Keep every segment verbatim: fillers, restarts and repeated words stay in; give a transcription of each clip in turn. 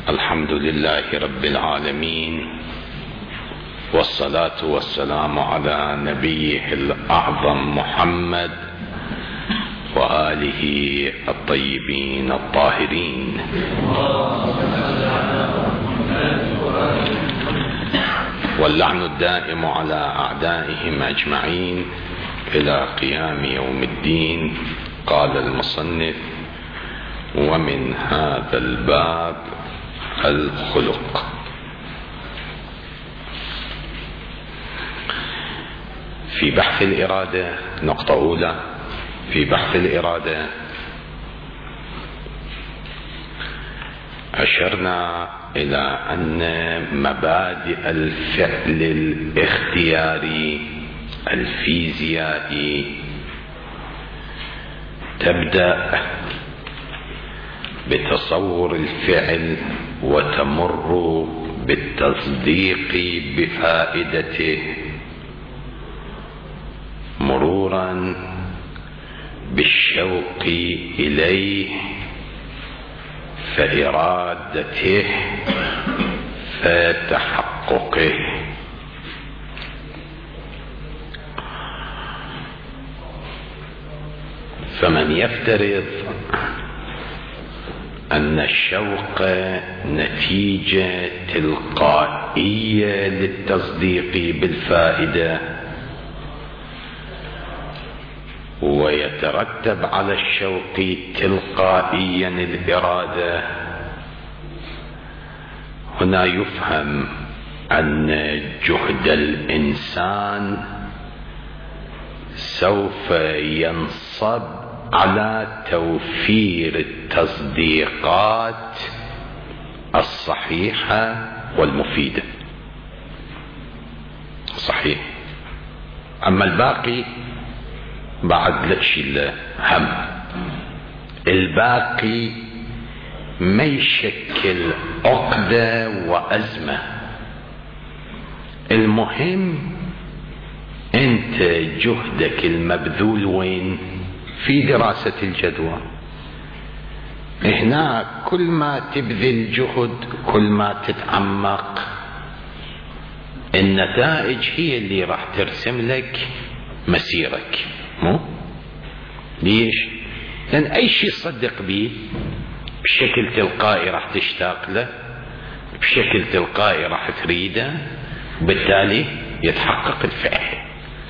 الحمد لله رب العالمين، والصلاة والسلام على نبيه الأعظم محمد وآله الطيبين الطاهرين. واللعن الدائم على أعدائهم أجمعين إلى قيام يوم الدين. قال المصنف: ومن هذا الباب الخلق. في بحث الإرادة، نقطة أولى في بحث الإرادة، أشرنا إلى أن مبادئ الفعل الاختياري الفيزيائي تبدأ بتصور الفعل وتمر بالتصديق بفائدته، مرورا بالشوق إليه فإرادته فتحققه. فمن يفترض أن الشوق نتيجة تلقائية للتصديق بالفائدة، ويترتب على الشوق تلقائيا الإرادة، هنا يفهم أن جهد الإنسان سوف ينصب على توفير التصديقات الصحيحة والمفيدة. صحيح. أما الباقي بعد لا تشيل هم، الباقي ما يشكل عقدة وأزمة. المهم أنت جهدك المبذول وين؟ في دراسة الجدوى. هنا كل ما تبذل جهد كل ما تتعمق، النتائج هي اللي راح ترسم لك مسيرك. مو ليش؟ لأن أي شيء تصدق به بشكل تلقائي راح تشتاق له، بشكل تلقائي راح تريده، بالتالي يتحقق الفعل.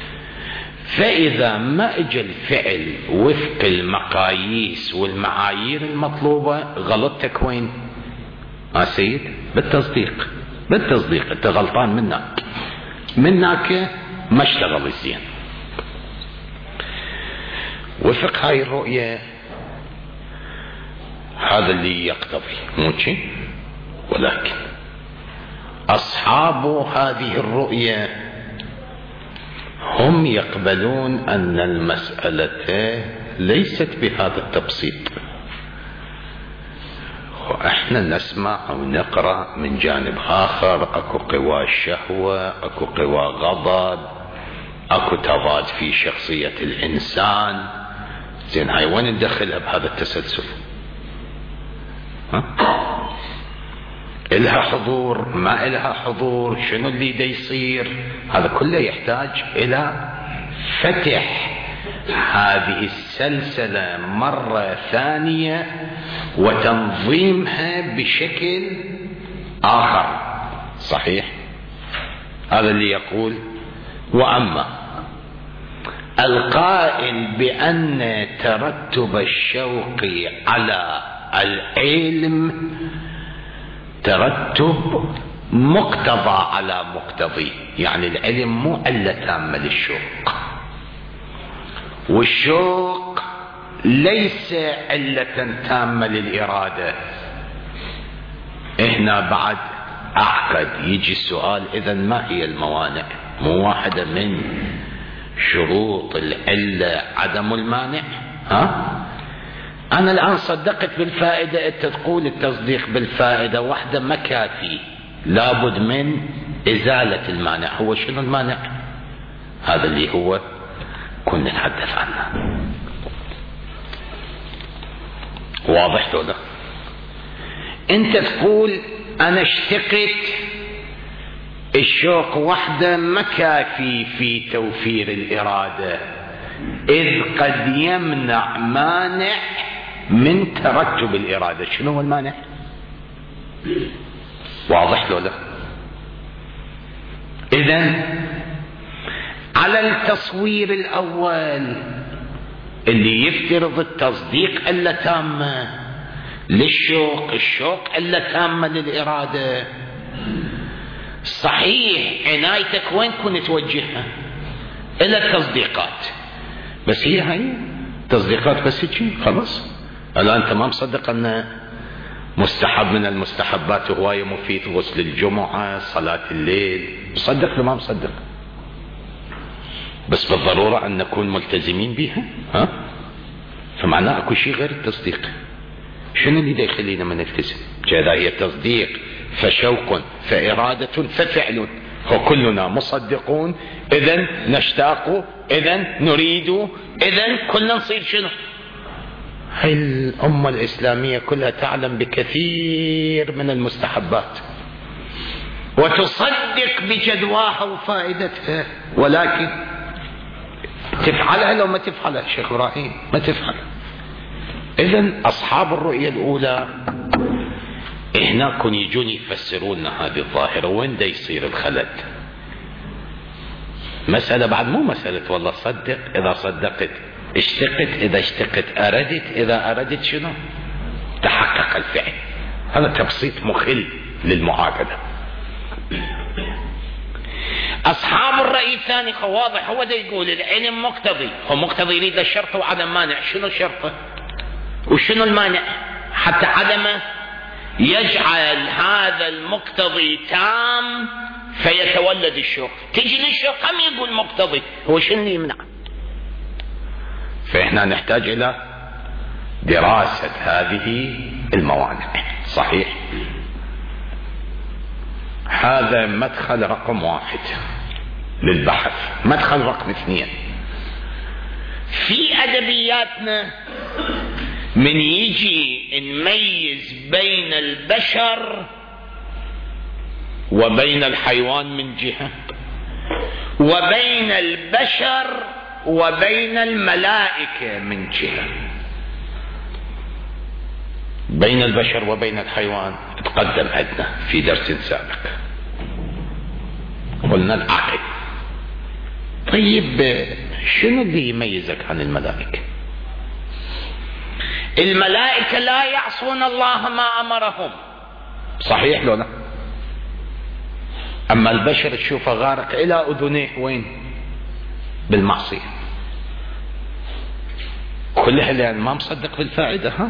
فإذا ما اجى الفعل وفق المقاييس والمعايير المطلوبة، غلطتك وين؟ آه سيد، بالتصديق. بالتصديق انت غلطان منك منك ما اشتغل الزين. وفق هاي الرؤية هذا اللي يقتضي، مو شيء، ولكن أصحاب هذه الرؤية هم يقبلون أن المسألة ليست بهذا التبسيط. وإحنا نسمع أو نقرأ من جانب آخر أكو قوى شهوة، أكو قوى غضب، أكو تضاد في شخصية الإنسان. زين هاي وين ندخلها بهذا التسلسل؟ ها؟ إلها حضور ما إلها حضور؟ شنو اللي دا يصير؟ هذا كله يحتاج إلى فتح هذه السلسلة مرة ثانية وتنظيمها بشكل آخر. صحيح. هذا اللي يقول: وأما القائل بأن ترتب الشوق على العلم ترتب مقتضى على مقتضي، يعني العلم مو علة تامة للشوق، والشوق ليس علة تامة للإرادة. هنا بعد أعقد يجي السؤال: إذن ما هي الموانع؟ مو واحدة من شروط العلة عدم المانع؟ ها؟ أنا الآن صدقت بالفائدة، أنت تقول التصديق بالفائدة واحدة ما كافي، لابد من إزالة المانع. هو شنو المانع؟ هذا اللي هو كنا نتحدث عنه. واضح ولا؟ انت تقول انا اشتقت، الشوق وحده ما كافي في توفير الإرادة، إذ قد يمنع مانع من ترتب الإرادة. شنو هو المانع؟ واضح لو لا؟ إذن على التصوير الأول اللي يفترض التصديق ألا تامة للشوق، الشوق ألا تامة للإرادة، صحيح عنايتك وين كنت توجهها؟ إلى التصديقات، بس هي هاي تصديقات بس هيك خلاص. هلا أنت ما مصدق أن مستحب من المستحبات هواية مفيد، غسل الجمعة، صلاة الليل، مصدق ولا ما مصدق؟ بس بالضرورة أن نكون ملتزمين بها، ها؟ فمعناه أكو شيء غير التصديق. شنو اللي دا يخلينا ما نلتزم؟ كذا هي تصديق فشوق فإرادة ففعل، وكلنا مصدقون، إذن نشتاق، إذن نريد، إذن كلنا نصير شنو؟ هاي الأمة الإسلامية كلها تعلم بكثير من المستحبات وتصدق بجدواها وفائدتها، ولكن تفعلها لو ما تفعلها شيخ إبراهيم ما تفعلها. إذن أصحاب الرؤية الأولى هناك يجون يفسرون هذه الظاهرة، وين دا يصير الخلل؟ مسألة بعد مو مسألة والله صدق، إذا صدقت اشتقت، إذا اشتقت أردت، إذا أردت شنو؟ تحقق الفعل. هذا تبسيط مخل للمعادلة. أصحاب الرأي الثاني واضح، هو دا يقول العلم مقتضي، هو مقتضي يريد الشرط وعدم مانع. شنو شرطه وشنو المانع؟ حتى عدمه يجعل هذا المقتضي تام فيتولد الشوق. تجي للشوق هم يقول مقتضي، هو شنو اللي يمنع؟ فإحنا نحتاج إلى دراسة هذه الموانع. صحيح، هذا مدخل رقم واحد للبحث. مدخل رقم اثنين، في أدبياتنا من يجي نميز بين البشر وبين الحيوان من جهة، وبين البشر وبين الملائكة من جهة. بين البشر وبين الحيوان تقدم عندنا في درس سابق، قلنا العقل. طيب شنو اللي يميزك عن الملائكة؟ الملائكة لا يعصون الله ما أمرهم، صحيح لو لا؟ أما البشر تشوفه غارق إلى أذنيه وين؟ بالمعصية كلها، لأن ما مصدق بالفائدة. ها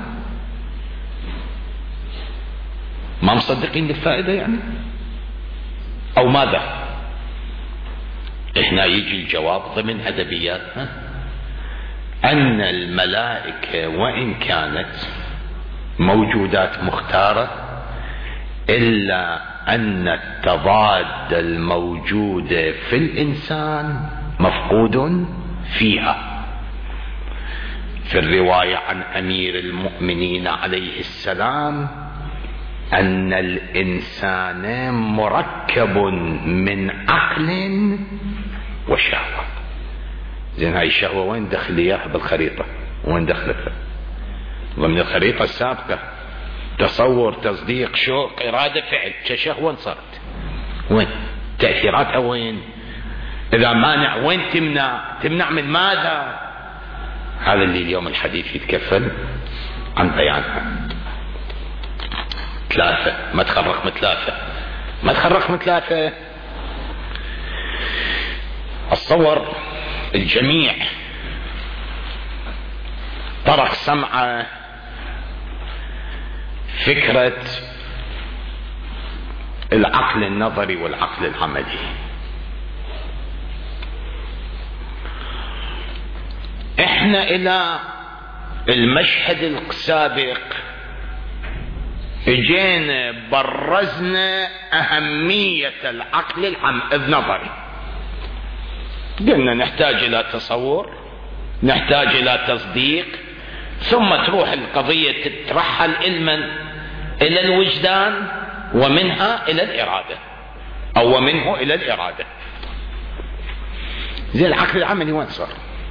ما مصدقين بالفائدة يعني، أو ماذا؟ إحنا يجي الجواب ضمن أدبياتنا أن الملائكة وإن كانت موجودات مختارة، إلا أن التضاد الموجود في الإنسان مفقود فيها. في الرواية عن أمير المؤمنين عليه السلام أن الإنسان مركب من عقل وشهوة. زين هاي الشهوة وين دخل إياها بالخريطة؟ وين دخلتها؟ ضمن الخريطة السابقة تصور، تصديق، شوق، إرادة، فعل. كشهوة صارت وين؟ تأثيراتها وين؟ إذا مانع وين تمنع؟ تمنع من ماذا؟ هذا اللي اليوم الحديث يتكفل عن بيانها. ثلاثة، مدخل رقم ثلاثة. مدخل رقم ثلاثة، الصور الجميع طرق سمع فكرة العقل النظري والعقل العملي. احنا الى المشهد السابق اجينا برزنا اهمية العقل النظري، قلنا نحتاج الى تصور، نحتاج الى تصديق، ثم تروح القضية تترحل علما إلى الوجدان ومنها إلى الإرادة، أو ومنه إلى الإرادة. زي العقل العملي وين صار؟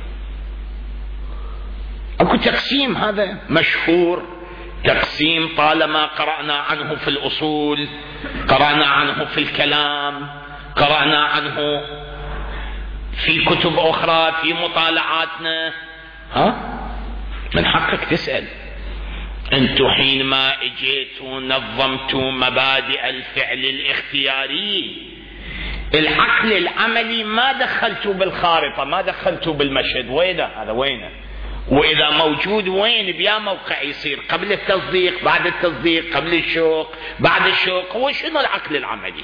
أكو تقسيم هذا مشهور، تقسيم طالما قرأنا عنه في الأصول، قرأنا عنه في الكلام، قرأنا عنه في كتب أخرى في مطالعاتنا. ها؟ من حقك تسأل. أنتم حينما اجيتوا نظمتوا مبادئ الفعل الاختياري، العقل العملي ما دخلتوا بالخارطة، ما دخلتوا بالمشهد. وينه هذا؟ وينه؟ وإذا موجود وين؟ بيا موقع يصير؟ قبل التصديق، بعد التصديق، قبل الشوق، بعد الشوق. هو شنو العقل العملي؟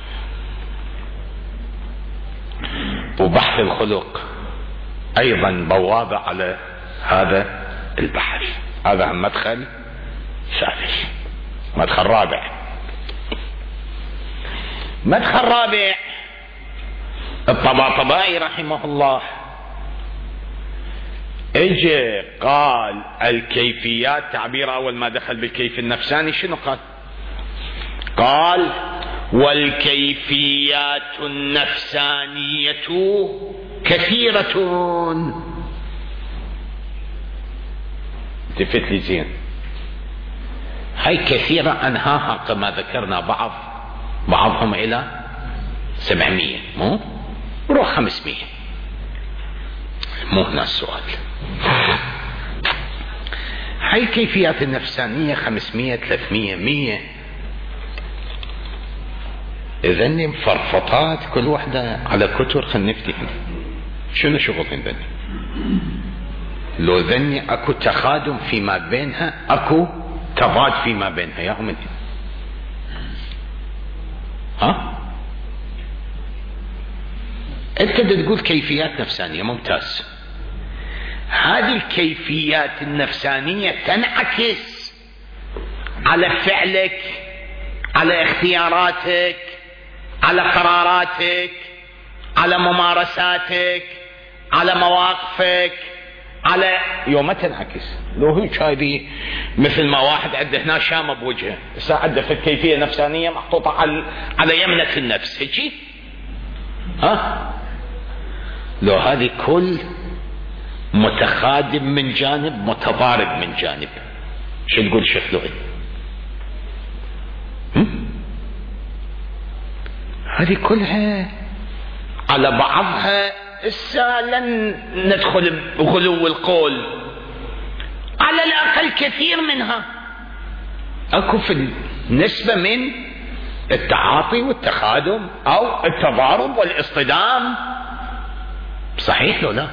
وبحث الخلق أيضا بوابة على هذا البحث. هذا مدخل ثالث. مدخل رابع. مدخل رابع الطباطبائي رحمه الله اجى قال الكيفيات، تعبير اول ما دخل بالكيف النفساني شنو قال؟ قال والكيفيات النفسانية كثيرة. التفت لي زين، هاي كثيرة انهاها كما ذكرنا بعض بعضهم الى سبعمية، مو روح خمسمية، مو هنا السؤال. هاي الكيفيات النفسانية خمسمية، ثلاثمية، مية. إذن مفرفطات كل واحدة على كتر. خل نفتهم شنو شغلهم ذني. لو ذني اكو تخادم فيما بينها، اكو تضاد فيما بينها. يا هم ها انت تقول كيفيات نفسانية، ممتاز. هذه الكيفيات النفسانية تنعكس على فعلك، على اختياراتك، على قراراتك، على ممارساتك، على مواقفك، على يوم ما تنعكس. لو هيك هذه مثل ما واحد عنده هنا شامة بوجهه، هسه عنده في الكيفية النفسانية محطوطة على على يمنة النفس هيك. ها؟ لو هذه كل متخادم من جانب، متضارب من جانب. شو تقول شيخ لؤي؟ هذه كلها على بعضها. إسا لن ندخل بغلو القول، على الأقل كثير منها أكو في نسبة من التعاطي والتخادم أو التضارب والاصطدام. صحيح لو لا؟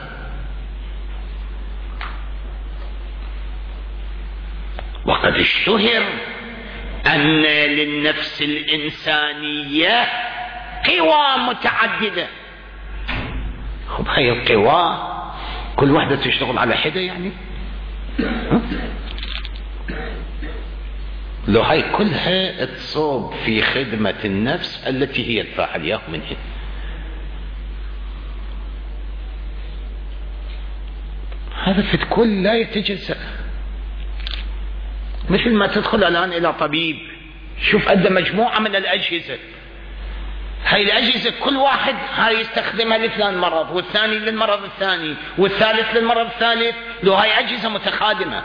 وقد اشتهر أن للنفس الإنسانية قوى متعددة. خب هاي القوى كل واحدة تشتغل على حدة يعني؟ لو هاي كلها تصوب في خدمة النفس التي هي الفاعل ياه منها. هذا في الكل لا يتجزأ. مثل ما تدخل الآن إلى طبيب، شوف قد مجموعة من الأجهزة. هاي الأجهزة كل واحد هاي يستخدمها لفلان مرض، والثاني للمرض الثاني، والثالث للمرض الثالث. لو هاي أجهزة متخادمة.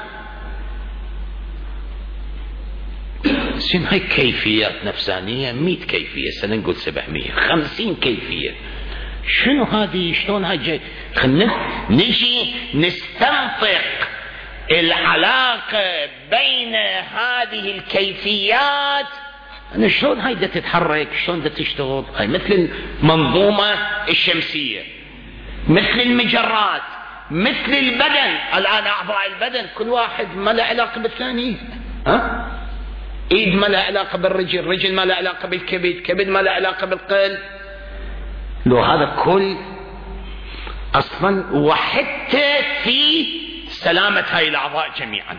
سين هاي كيفيات نفسانية مئة كيفية، سننقل سبعمية، خمسين كيفية. شنو هذه؟ شلون هاي جاي؟ خلنا نجي نستنطق العلاقة بين هذه الكيفيات. أنا شلون هاي دا تتحرك، شلون دا تشتغل. هاي مثل المنظومة الشمسية، مثل المجرات، مثل البدن. الآن أعضاء البدن كل واحد ما له علاقة بالثاني. ها؟ إيد ما له علاقة بالرجل، رجل ما له علاقة بالكبد، كبد ما له علاقة بالقلب. لو هذا كل أصلا، وحتى في سلامة هاي الأعضاء جميعا،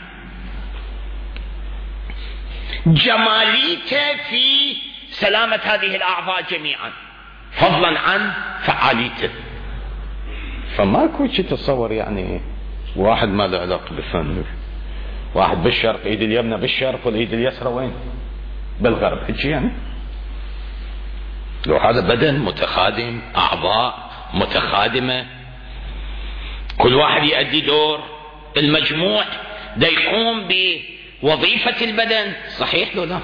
جماليته في سلامة هذه الأعضاء جميعا، فضلا عن فعاليته. فماكو شيء تصور يعني واحد ما له علاقة بالثاني. واحد بالشرق ايد اليمنى بالشرق والايد اليسرى وين؟ بالغرب. هيك يعني لو هذا بدن متخادم، اعضاء متخادمة، كل واحد يؤدي دور، المجموع دا يقوم بوظيفة البدن، صحيح لو لا؟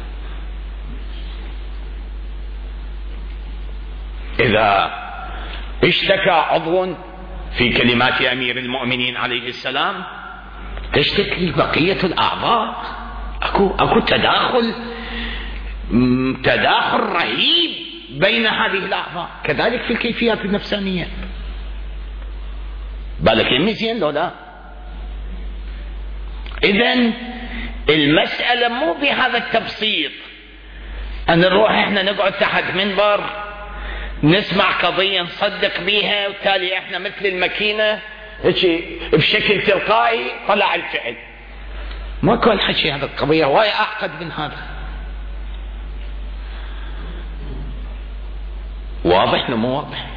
إذا اشتكى عضو في كلمات أمير المؤمنين عليه السلام تشتكي بقية الأعضاء، أكو, أكو تداخل تداخل رهيب بين هذه الأعضاء. كذلك في الكيفيات النفسانية، بالك مزين لو لا؟ إذن المسألة مو بهذا التبسيط أن نروح إحنا نقعد تحت منبر نسمع قضية نصدق بيها وتالي إحنا مثل الماكينة بشكل تلقائي طلع الفعل. ما كل حكي، هذا القضية واي أعقد من هذا. واضح لو مو واضح؟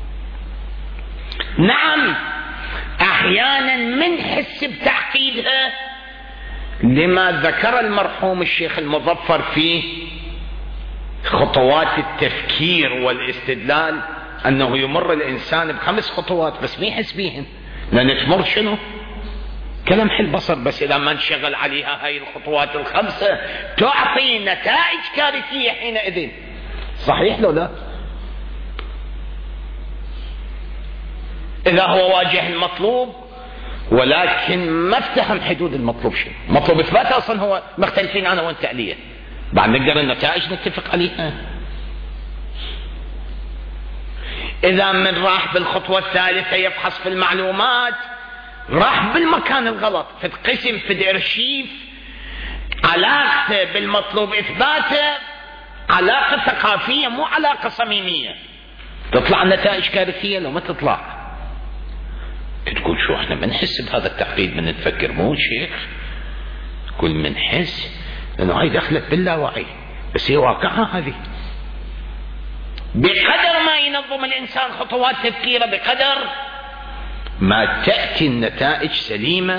نعم أحيانا منحس بتعقيدها لما ذكر المرحوم الشيخ المظفر في خطوات التفكير والاستدلال، أنه يمر الإنسان بخمس خطوات بس ما يحس بيهن، لأن تمر شنو؟ كلمح البصر. بس إذا ما انشغل عليها هاي الخطوات الخمسة تعطي نتائج كارثية حينئذ، صحيح لو لا؟ إذا هو واجه المطلوب ولكن ما افتهم حدود المطلوب، شيء مطلوب إثباته أصلا هو مختلفين أنا وأنت عليه، بعد نقدر النتائج نتفق عليها. إذا من راح بالخطوة الثالثة يفحص في المعلومات، راح بالمكان الغلط، في القسم في الارشيف علاقته بالمطلوب إثباته علاقة ثقافية مو علاقة صميمية، تطلع النتائج كارثية لو ما تطلع. تقول شو احنا بنحس بهذا التعقيد من نتفكر، مو شيخ كل من حس لأنه هاي دخلت باللاوعي، بس هي واقعها هذه. بقدر ما ينظم الإنسان خطوات تفكيره بقدر ما تأتي النتائج سليمة،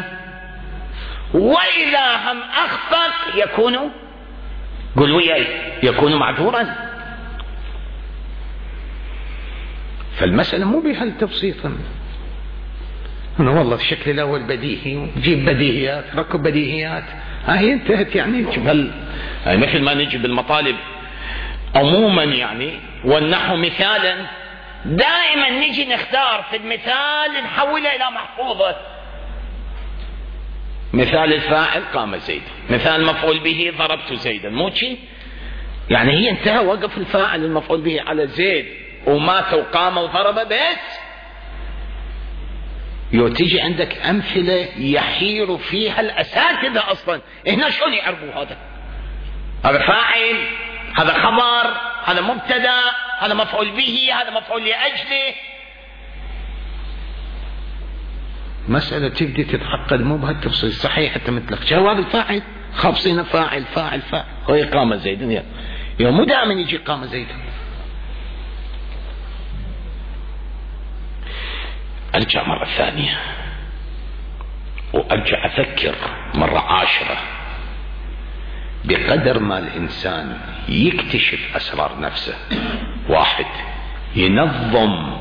وإذا هم أخطأ يكون قل وياي يكون معذورا. فالمسألة مو بهالتبسيط، أنا والله الشكل الأول بديهي وجيب بديهيات ركب بديهيات، هاي انتهت يعني. بل هاي مثل ما نجي بالمطالب عموما يعني، والنحو مثالا دائما نجي نختار في المثال نحوله إلى محفوظة. مثال الفاعل قام زيد، مثال مفعول به ضربت زيدا، مو شيء يعني هي انتهى وقف الفاعل المفعول به على زيد ومات وقام وضرب بس. يو تيجي عندك أمثلة يحير فيها الأساتذة أصلا، هنا شلون يعرفوا هذا؟ هذا فاعل، هذا خبر، هذا مبتدأ، هذا مفعول به، هذا مفعول لأجله. مسألة تبدي تتعقد مو بهالتفصيل، صحيح حتى مثلك جواب الفاعل خابصين فاعل فاعل فاعل هو قام زيد، يا مو دائما يجي قام زيد. أرجع مرة ثانية وأرجع أفكر مرة عاشرة، بقدر ما الإنسان يكتشف أسرار نفسه، واحد ينظم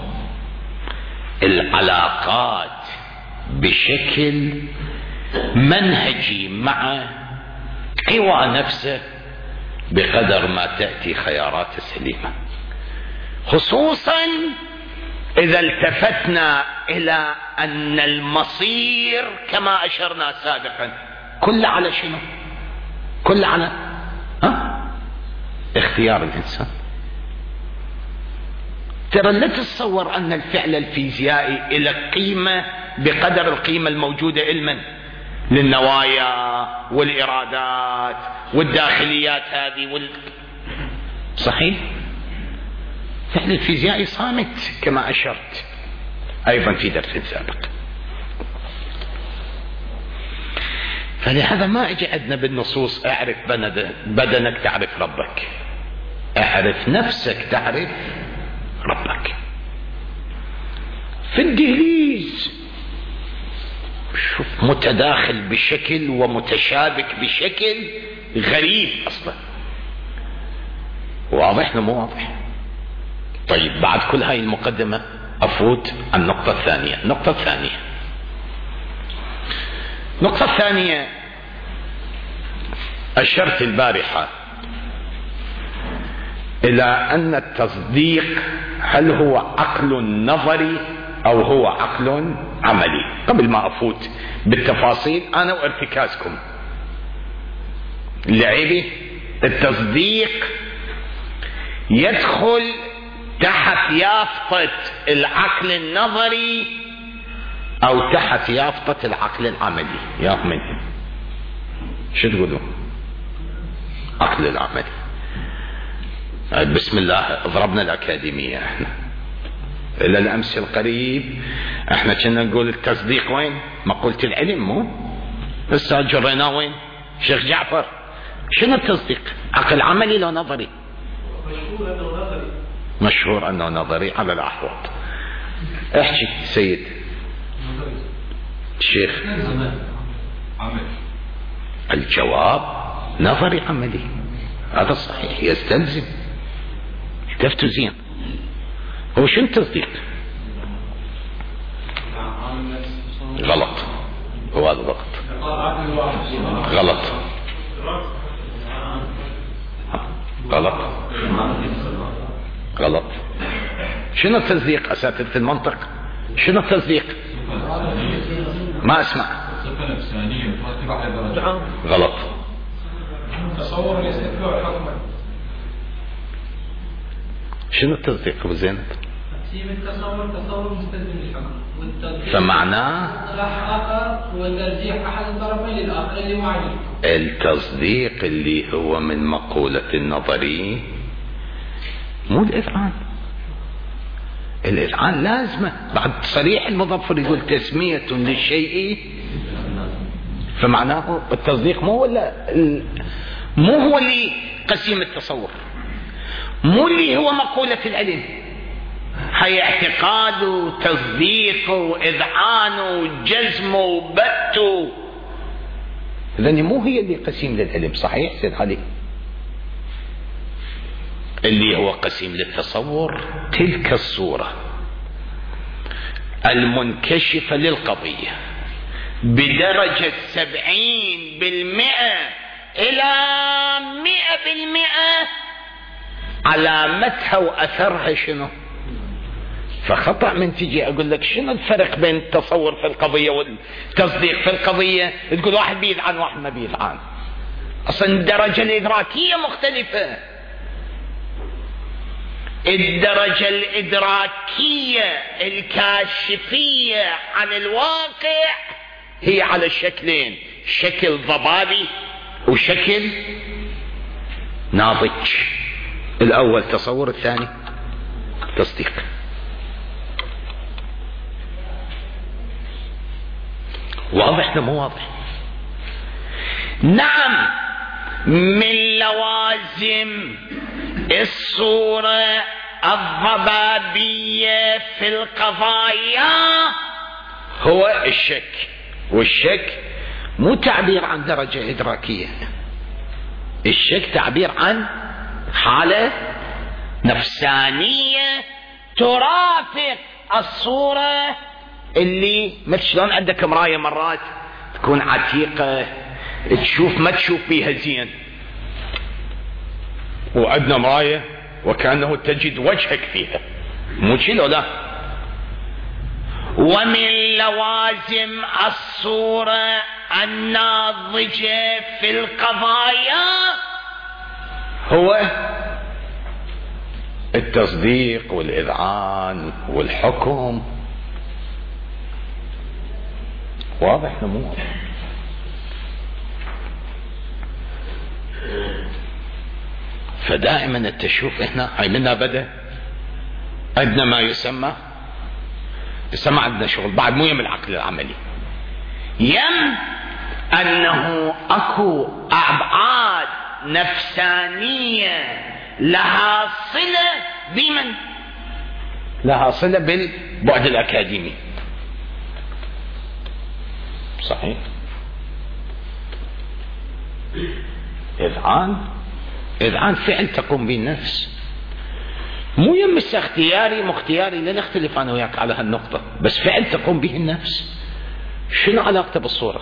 العلاقات بشكل منهجي مع قوى نفسه، بقدر ما تأتي خيارات سليمة، خصوصا إذا التفتنا إلى أن المصير كما أشرنا سابقا كل على شنو؟ كل على ها؟ اختيار الإنسان. ترى لا تتصور أن الفعل الفيزيائي إلى قيمة بقدر القيمة الموجودة علما للنوايا والإرادات والداخليات هذه وال... صحيح؟ فعل الفيزيائي صامت كما أشرت أيضا في درس سابق. فلهذا ما اجي عندنا بالنصوص اعرف بدنك تعرف ربك، اعرف نفسك تعرف ربك. في الدهليز شوف متداخل بشكل ومتشابك بشكل غريب اصلا. واضح مو واضح؟ طيب بعد كل هاي المقدمة افوت على النقطة الثانية. النقطة الثانية النقطة الثانية أشرت البارحة إلى أن التصديق هل هو عقل نظري أو هو عقل عملي. قبل ما أفوت بالتفاصيل أنا وارتكازكم لعبي، التصديق يدخل تحت يافطة العقل النظري أو تحت يافطة العقل العملي؟ يا أحمد شو تقولوا؟ عقل العملي. بسم الله ضربنا الأكاديمية احنا إلى الأمس القريب. احنا كنا نقول التصديق وين؟ مقولة العلم مو؟ أستاذ جرينا وين؟ شيخ جعفر شنو التصديق؟ عقل عملي لو نظري؟ مشهور أنه نظري. مشهور أنه نظري على الأحوط. احكي سيد الشيخ. الجواب نظري عملي، هذا صحيح يستلزم. التفتوا زين. هو شنو التصديق؟ غلط. هو هذا غلط. غلط غلط غلط. شنو التصديق اساتذة المنطق؟ شنو التصديق؟ ما اسمع. غلط. تصور الاستدلال حكما. شنو التصديق ابو زينب؟ تقسيم التصور تصور مستلزم للحكم، فمعناه اصطلاح اخر والترجيح احد الطرفين للاخر اللي هو عليه. التصديق اللي هو من مقولة النظري مو الإذعان. الإذعان لازمة بعد صريح المظفر يقول تسمية للشيء، فمعناه التصديق مو ولا مو هو اللي قسيم التصور، مو اللي هو مقولة العلم. هي اعتقاد وتصديق وإذعان وجزم وبت، إذن مو هي اللي قسيم للعلم. صحيح سيد علي؟ اللي هو قسيم للتصور تلك الصورة المنكشفة للقضية بدرجة سبعين بالمئة إلى مئة بالمئة علامتها وأثرها شنو؟ فخطأ من تجي أقول لك شنو الفرق بين التصور في القضية والتصديق في القضية، تقول واحد بيذعن واحد ما بيذعن. أصلا الدرجة الإدراكية مختلفة. الدرجة الإدراكية الكاشفية عن الواقع هي على شكلين، شكل ضبابي وشكل ناضج. الأول تصور، الثاني تصديق. واضح مو واضح؟ نعم، من لوازم الصورة الضبابية في القضايا هو الشك، والشك مو تعبير عن درجة إدراكية، الشك تعبير عن حالة نفسانية ترافق الصورة اللي مثل شلون عندك مراية مرات تكون عتيقة تشوف ما تشوف بيها زين، وعندنا مراية وكأنه تجد وجهك فيها، مو شلو لا. ومن لوازم الصورة الناضجة في القضايا هو التصديق والإذعان والحكم. واضح مو واضح؟ فدائما تشوف احنا هاي منا بدا عندنا ما يسمى يسمى عندنا شغل بعد مو يم العقل العملي، يم انه اكو ابعاد نفسانية لها صلة بمن؟ لها صلة بالبعد الاكاديمي. صحيح. إذعان إذعان فعل تقوم به النفس، مو يمس اختياري مختياري، لا نختلف أنا وياك على هالنقطة، بس فعل تقوم به النفس. شنو علاقته بالصورة؟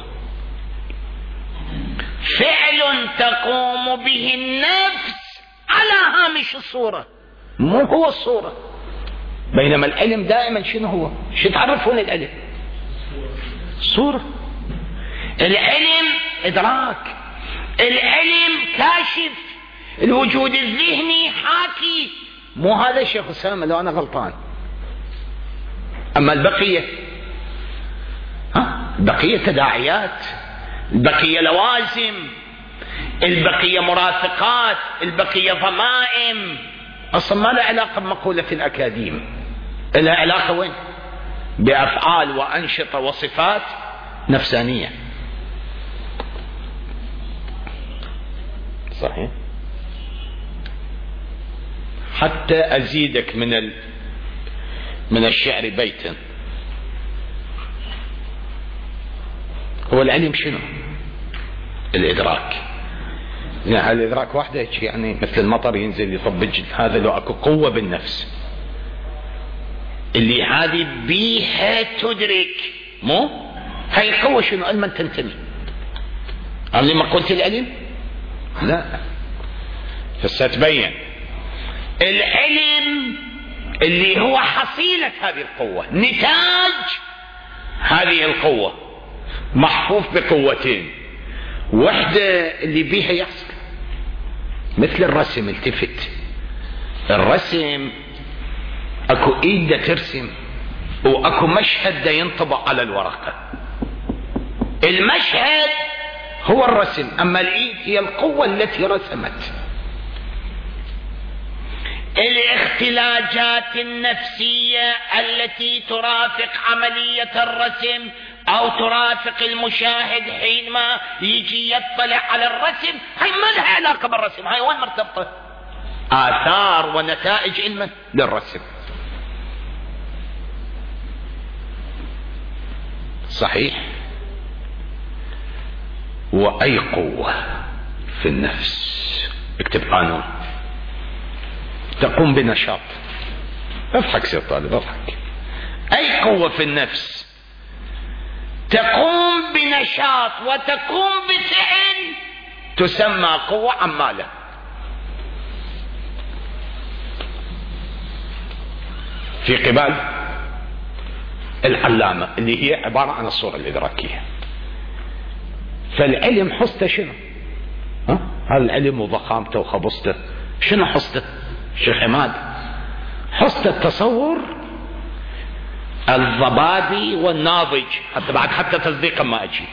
فعل تقوم به النفس على هامش الصورة، مو هو الصورة. بينما العلم دائما شنو هو؟ شو تعرفون العلم؟ صورة. العلم إدراك، العلم كاشف، الوجود الذهني حاكي. مو هذا شيخ أسامة لو أنا غلطان؟ أما البقية ها البقية تداعيات، البقية لوازم، البقية مرافقات، البقية ضمائم. أصلا ما لها علاقة بمقولة الأكاديم، لها علاقة وين؟ بأفعال وأنشطة وصفات نفسانية. صحيح. حتى أزيدك من ال... من الشعر بيتا. هو العلم شنو؟ الإدراك. يعني الإدراك وحده يعني مثل المطر ينزل يطبج، هذا لو أكو قوة بالنفس اللي هذه بيها تدرك، مو هاي القوة شنو؟ علما تنتمي. هل لما قلت العلم؟ لا، فستبين العلم اللي هو حصيلة هذه القوة، نتاج هذه القوة، محفوف بقوتين. وحدة اللي بيها يحصل مثل الرسم. التفت، الرسم اكو ايد دا ترسم واكو مشهد دا ينطبق على الورقة. المشهد هو الرسم، اما الايد هي القوة التي رسمت. الاختلاجات النفسية التي ترافق عملية الرسم او ترافق المشاهد حينما يجي يطلع على الرسم، هاي ما لها علاقة بالرسم، هاي وين مرتبطة؟ آثار ونتائج علما للرسم. صحيح. وأي قوة في النفس، اكتب قانون، تقوم بنشاط. اضحك سيد طالب اضحك. أي قوة في النفس تقوم بنشاط وتقوم بفعل تسمى قوة عمالة. في قبال العلامة اللي هي عبارة عن الصورة الإدراكية. فالعلم حصته شنو؟ ها؟ هذا العلم وضخامته وخبصته شنو حصته؟ شيخ حماد حصته التصور الضبابي والناضج، حتى بعد حتى تصديقا ما أجيب،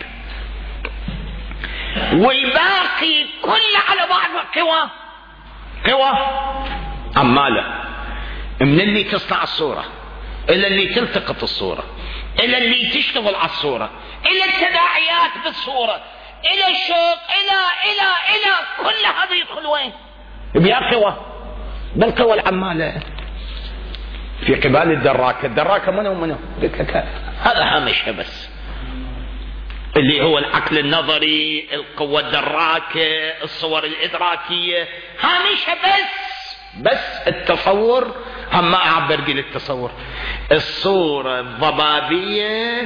والباقي كله على بعض قوى قوى عمالة، من اللي تصنع الصورة إلى اللي تلتقط الصورة إلى اللي تشتغل على الصورة إلى التداعيات بالصورة إلى الشوق إلى إلى إلى كل هذا يدخل وين؟ بيا قوى، بالقوى العمالة. في قبال الدراكة، الدراكة منو منو؟ هذا هامشها بس، اللي هو العقل النظري، القوة الدراكة، الصور الإدراكية، هامشها بس بس التصور. هم ما أعبر قيل التصور، الصورة الضبابية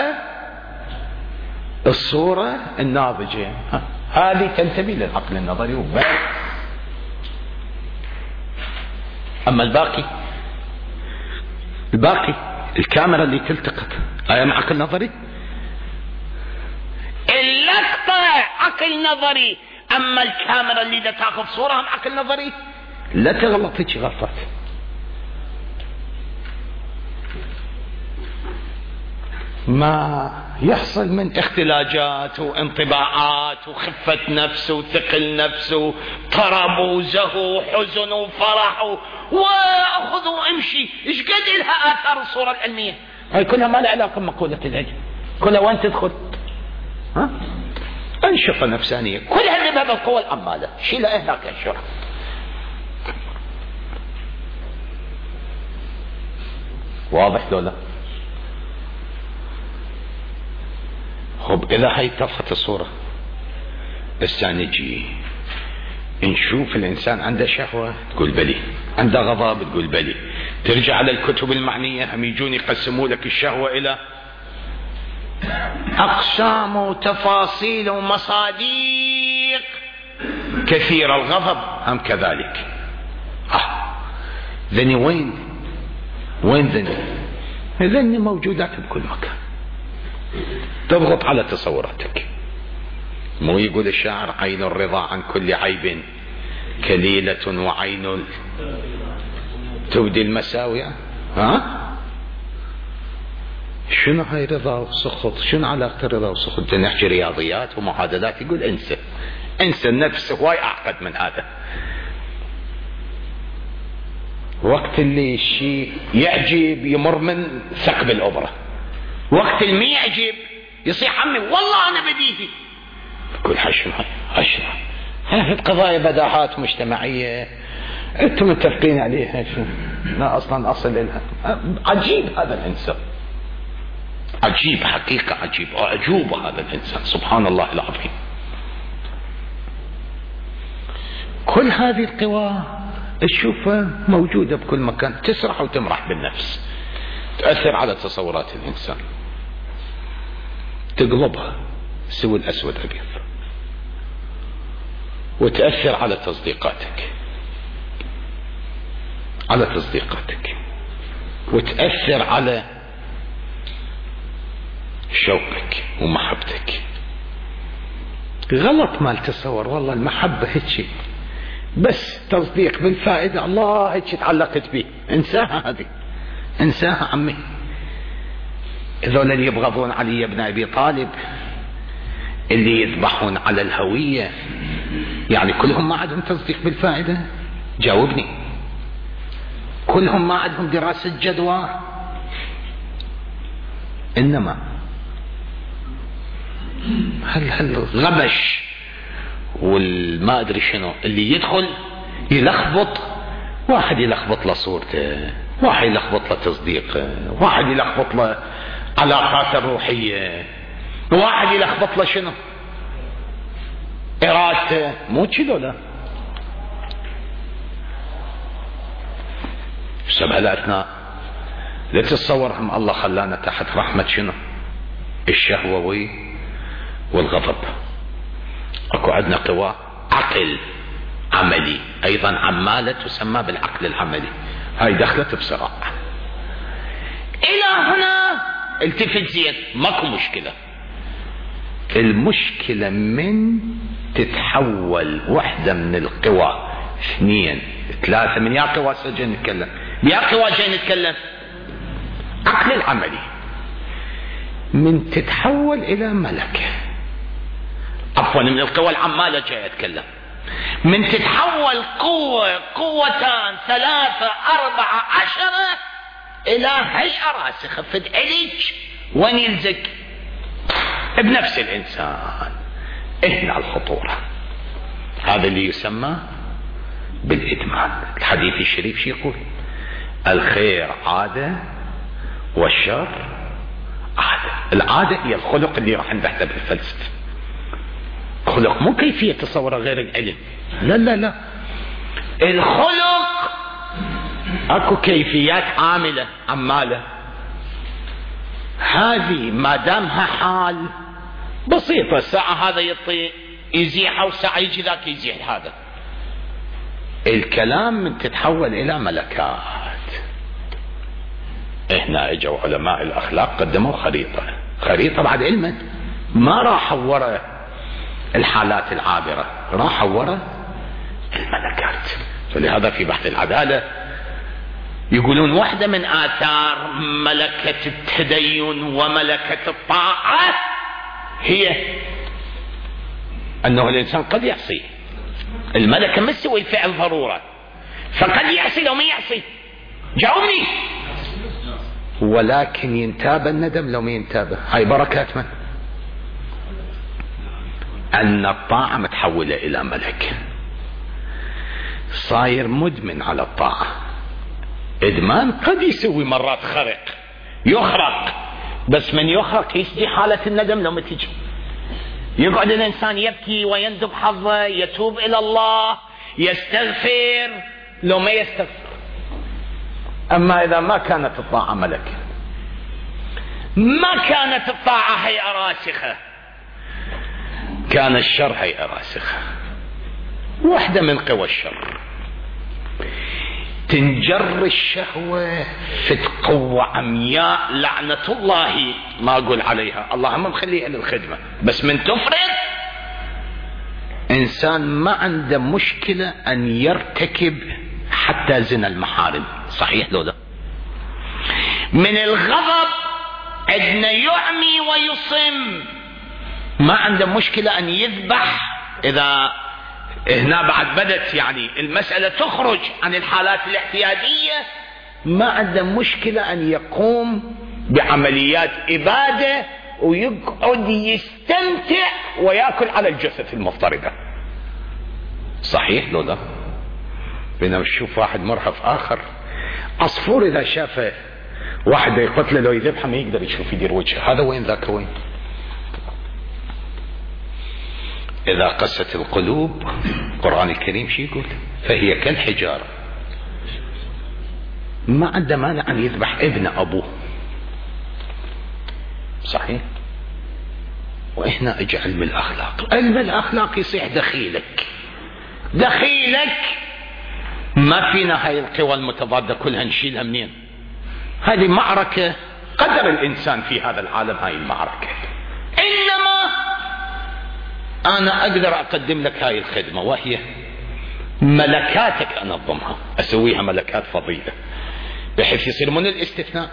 والصورة الناضجة، هذه تنتمي للعقل النظري وبس. أما الباقي الباقي الكاميرا اللي تلتقط هي مع عقل نظري، اللقطة عقل نظري، أما الكاميرا اللي دا تاخذ صورة هم عقل نظري. لا تغلط هيك غلطات. ما يحصل من اختلاجات وانطباعات وخفة نفس وثقل نفس وطرب وزهو وحزن وفرح واخذ وامشي، ايش قد لها اثار الصورة العلمية؟ هاي كلها ما لها علاقة بمقولة العلم، كلها وين تدخل؟ ها؟ انشطة نفسانية، كلها اللي بهذا القوى العمالة، شيلها هناك يا شرح. واضح لو لا؟ خب إذا هاي اتفقت الصورة، هسه نجي نشوف الإنسان عنده شهوة تقول بلي، عنده غضب تقول بلي. ترجع على الكتب المعنية هم يجون يقسموا لك الشهوة إلى أقسام وتفاصيل ومصادق كثيرة. الغضب هم كذلك. آه ذني وين وين ذني؟ ذني موجودات بكل مكان، تضغط على تصوراتك. مو يقول الشاعر عين الرضا عن كل عيب كليلة وعين تبدي المساوية. ها شنو هاي رضا وسخط؟ شنو علاقة الرضا وسخط؟ نحكي رياضيات ومعادلات، يقول انسى انسى، النفس هواي اعقد من هذا. وقت اللي الشيء يعجب يمر من ثقب الأبرة، وقت اللي ما يعجب يصيح عمي والله انا بديهي. تقول حشم حشم هذه قضايا بداحات مجتمعية انتم متفقين عليها، شو لا اصلا اصل لها. عجيب هذا الانسان، عجيب حقيقة، عجيب اعجوب هذا الانسان، سبحان الله العظيم. كل هذه القوى تشوفها موجودة بكل مكان، تسرح وتمرح بالنفس، تأثر على تصورات الإنسان، تقلبها سوى الأسود أبيض، وتأثر على تصديقاتك على تصديقاتك وتأثر على شوقك ومحبتك. غلط ما تصور والله المحبة هيك بس تصديق بالفائدة، الله هيك تعلقت به، انساها هذه، انساها عمي. هذول اللي يبغضون علي بن ابي طالب، اللي يذبحون على الهوية، يعني كلهم ما عندهم تصديق بالفائدة؟ جاوبني. كلهم ما عندهم دراسة جدوى؟ انما هل هل غبش والما ادري شنو اللي يدخل يلخبط، واحد يلخبط له صورته، واحد يلخبط له تصديقه، واحد يلخبط له علاقاته الروحية، واحد يلخبط له شنو ارادته. مو كذا لا. بهالاثناء لا تتصورهم الله خلانا تحت رحمة شنو الشهوة والغضب. اكو عندنا قوى عقل عملي ايضا عمالة تسمى بالعقل العملي، هاي دخلت بصراع. الى هنا التفت زين، ماكو مشكلة. المشكلة من تتحول وحدة من القوى، اثنين ثلاثة، من يا قوى سجن نتكلم، يا قوى جاي نتكلم عقل العملي، من تتحول الى ملكة، عفوا من القوى العمالة جاي اتكلم، من تتحول قوة قوتان ثلاثة أربعة عشرة إلى هيئة راسخة فد عليك وين يلزق بنفس الإنسان. هنا الخطورة، هذا اللي يسمى بالإدمان. الحديث الشريف شو يقول؟ الخير عادة والشر عادة. العادة هي الخلق اللي راح نبحثه بالفلسفة. خلق مو كيفية تصوره غير العلم، لا لا لا، الخلق اكو كيفيات عاملة عمالة، هذه ما دامها حال بسيطة، ساعة هذا يطي يزيحها وساعة يجي ذاك يزيح هذا. الكلام من تتحول الى ملكات. احنا اجوا علماء الاخلاق قدموا خريطة، خريطة بعد علما، ما راحوا وراء الحالات العابرة، راحوا وراء الملكات. فلهذا في بحث العدالة يقولون واحدة من آثار ملكة التدين وملكة الطاعة هي أنه الإنسان قد يعصي. الملكة ما تسوي الفعل ضرورة، فقد يعصي لو ما يعصي. جاوبني. ولكن ينتاب الندم لو ما ينتابه. هاي بركات من؟ أن الطاعة متحولة إلى ملك، صاير مدمن على الطاعة. إدمان قد يسوي مرات خرق، يخرق، بس من يخرق يسدي حالة الندم لو ما تجي. يقعد الإنسان يبكي ويندب حظه، يتوب إلى الله، يستغفر، لو ما يستغفر. أما إذا ما كانت الطاعة ملكة، ما كانت الطاعة هيئة راسخة، كان الشر هيئة راسخة. واحدة من قوى الشر تنجر الشهوة في قوة عمياء لعنة الله، ما أقول عليها، اللهم مخليها للخدمة، بس من تفرد إنسان ما عنده مشكلة أن يرتكب حتى زنا المحارم. صحيح لو لا؟ من الغضب عندنا يعمي ويصم، ما عنده مشكلة أن يذبح. إذا هنا بعد بدت يعني المسألة تخرج عن الحالات الاعتيادية، ما عنده مشكلة أن يقوم بعمليات إبادة ويقعد يستمتع ويأكل على الجثث المفترضة. صحيح لو لا؟ بينما نشوف واحد مرهف آخر، عصفور إذا شافه واحد يقتله لو يذبحه ما يقدر يشوف يدير وجهه، هذا وين ذاك وين. إذا قست القلوب، القرآن الكريم شو يقول؟ فهي كالحجارة. ما عنده مانع أن يذبح ابن أبوه. صحيح؟ وإحنا اجى علم الأخلاق، علم الأخلاق يصيح دخيلك دخيلك. ما فينا هاي القوى المتضادة كلها نشيلها منين؟ هذه معركة قدر الإنسان في هذا العالم، هاي المعركة. إنما أنا أقدر أقدم لك هاي الخدمة، وهي ملكاتك أنظمها، أسويها ملكات فضيلة بحيث يصير من الاستثناء.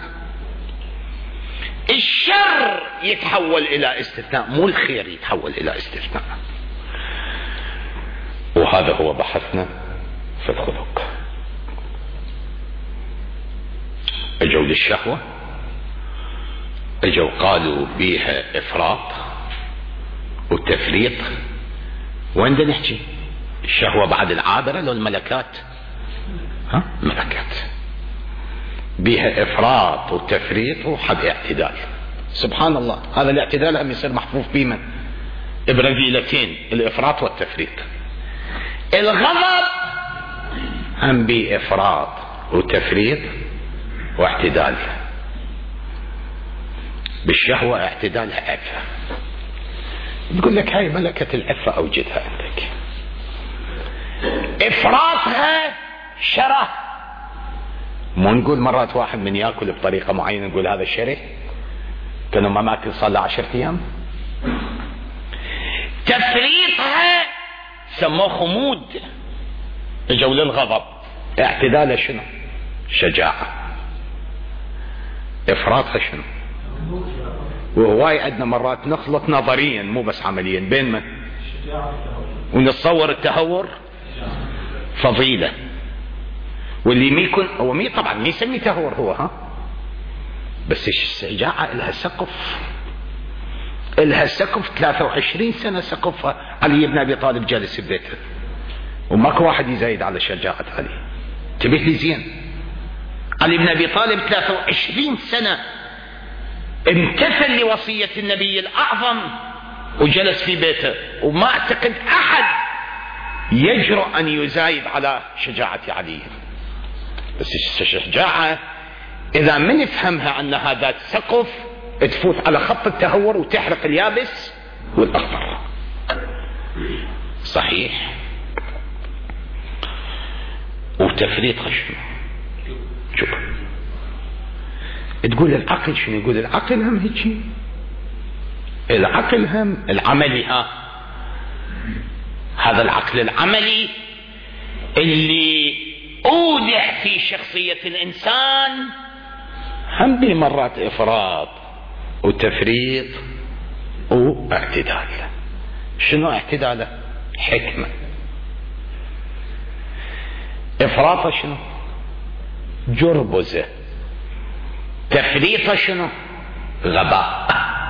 الشر يتحول إلى استثناء، مو الخير يتحول إلى استثناء. وهذا هو بحثنا في الخلق. اجوا للشهوة، اجوا قالوا بيها افراط والتفريط. وين بدنا نحكي؟ الشهوة بعد العابرة لو الملكات؟ ها؟ ملكات بيها افراط والتفريط وحد اعتدال. سبحان الله، هذا الاعتدال هم يصير محفوف بمن؟ برذيلتين، الافراط والتفريط. الغضب هم بافراط وتفريط واعتدال. بالشهوة اعتدالها عفة. تقول لك هاي ملكة العفة أوجدها عندك. إفراطها شره. مو نقول مرات واحد من يأكل بطريقة معينة نقول هذا شره، كانوا ما ماكل صلى عشرة أيام. تفريطها سموه خمود، اجوا للغضب. اعتدالها شنو؟ شجاعة. افراطها شنو؟ وهواي عندنا مرات نخلط نظريا مو بس عمليا بين من ونتصور التهور فضيلة، واللي ما يكون هو مي طبعا ما يسمي تهور هو، ها، بس الشجاعة لها سقف، لها سقف. ثلاثة وعشرين سنة سقفها. علي بن ابي طالب جالس ببيته وماكو واحد يزايد على شجاعة علي. تبيت لي زين، علي بن ابي طالب ثلاثة وعشرين سنة امتثل لوصية النبي الاعظم وجلس في بيته، وما اعتقد احد يجرؤ ان يزايد على شجاعة علي. بس الشجاعة اذا من نفهمها انها ذات سقف تفوت على خط التهور وتحرق اليابس والاخضر. صحيح. وتفريط شنو؟ شوف تقول العقل شنو؟ يقول العقل هم هيك، العقل هم العملي. ها، هذا العقل العملي اللي اودع في شخصية الانسان هم بمرات افراط وتفريط واعتدال. شنو اعتداله؟ حكمة. افراطه شنو؟ جربزة. تفريطه شنو؟ غباء.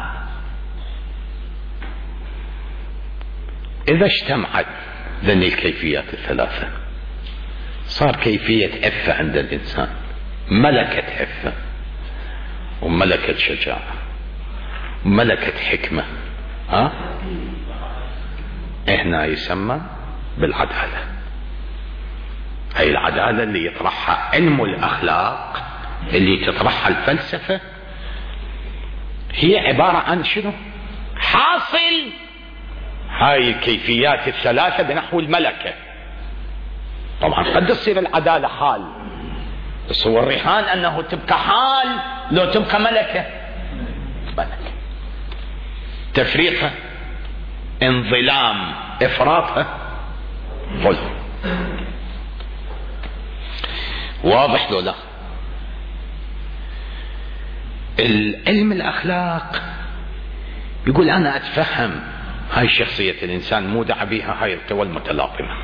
اذا اجتمعت ذن الكيفيات الثلاثة صار كيفية عفة عند الانسان، ملكة عفة وملكة شجاعة وملكة حكمة. ها؟ هنا يسمى بالعدالة. هي العدالة اللي يطرحها علم الأخلاق، اللي تطرحها الفلسفة، هي عبارة عن شنو؟ حاصل هاي الكيفيات الثلاثة بنحو الملكة. طبعا قد تصير العدالة حال، بس هو الرهان أنه تبقى حال لو تبقى ملكة. ملكة تفريطها، انظلام، افراطها، ظلم. واضح لو لا؟ العلم الأخلاق يقول أنا أتفهم هاي شخصية الإنسان مو دعا بها هاي القوى المتلاطمة،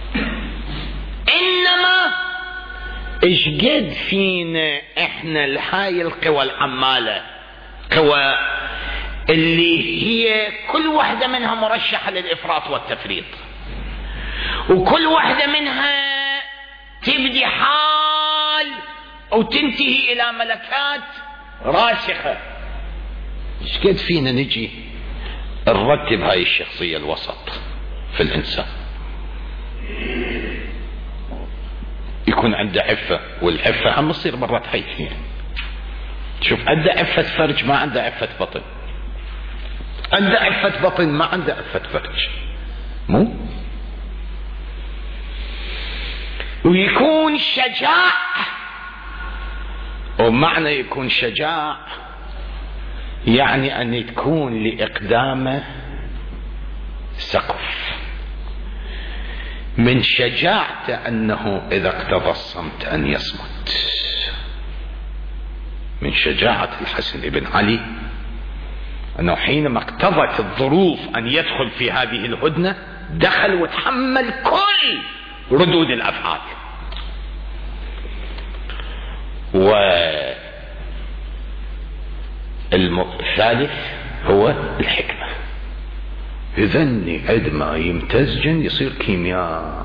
إنما إيش قد فينا إحنا لهاي القوى العمالة، قوى اللي هي كل واحدة منها مرشحة للإفراط والتفريط، وكل واحدة منها تبدي حال وتنتهي إلى ملكات راسخة. إيش قد فينا نجي نرتب هاي الشخصية الوسط في الإنسان، يكون عنده عفة، والعفة هم تصير مرات حيثية. شوف عنده عفة فرج ما عنده عفة بطن، عنده عفة بطن ما عنده عفة فرج، مو؟ ويكون شجاع، ومعنى يكون شجاع يعني أن تكون لإقدامه سقف. من شجاعته أنه إذا اقتضى الصمت أن يصمت. من شجاعة الحسن بن علي أنه حينما اقتضت الظروف أن يدخل في هذه الهدنة دخل وتحمل كل ردود الأفعال. والثالث هو الحكمة. إذن عندما يمتزجن يصير كيمياء،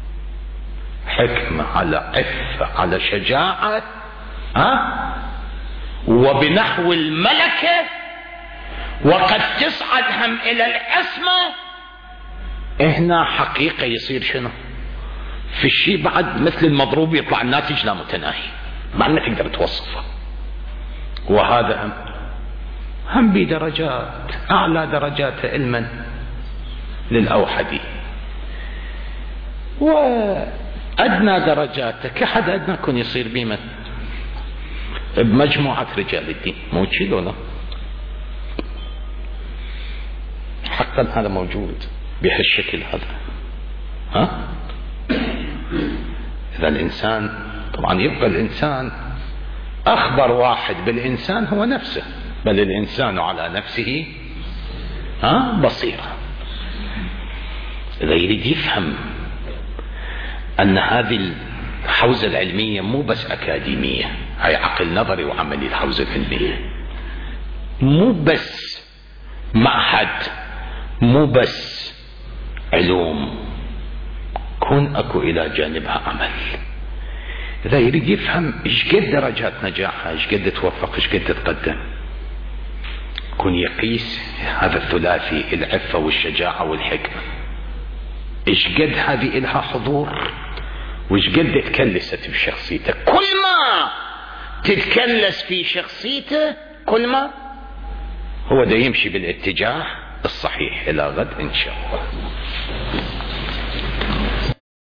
حكمة على عفة على شجاعة، ها؟ وبنحو الملكة، وقد تصعد هم إلى العصمة. هنا حقيقة يصير شنو؟ في الشيء بعد مثل المضروب يطلع الناتج لا متناهي، ما ما تقدر توصفه. وهذا هم هم بدرجات أعلى درجات علما للأوحدي، وأدنى درجاته كحد أدنى كن يصير بيمة بمجموعة رجال الدين. مو كذا ولا؟ حقا هذا موجود بهالشكل هذا. ها؟ إذا الإنسان طبعا يبقى الإنسان أخبر واحد بالإنسان هو نفسه، بل الإنسان على نفسه ها بصيرة. إذا يريد يفهم أن هذه الحوزة العلمية مو بس أكاديمية، هاي عقل نظري وعملي. الحوزة العلمية مو بس معهد، مو بس علوم، كون أكو إلى جانبها عمل. إذا يريد يفهم إيش قد درجات نجاحها، إيش قد توفق، إيش قد تتقدم، كون يقيس هذا الثلاثي العفة والشجاعة والحكمة، إيش قد هذه إلها حضور، وإيش قد تكلست بشخصيته. كل ما تتكلس في شخصيته كل ما هو دا يمشي بالاتجاه الصحيح. إلى غد إن شاء الله.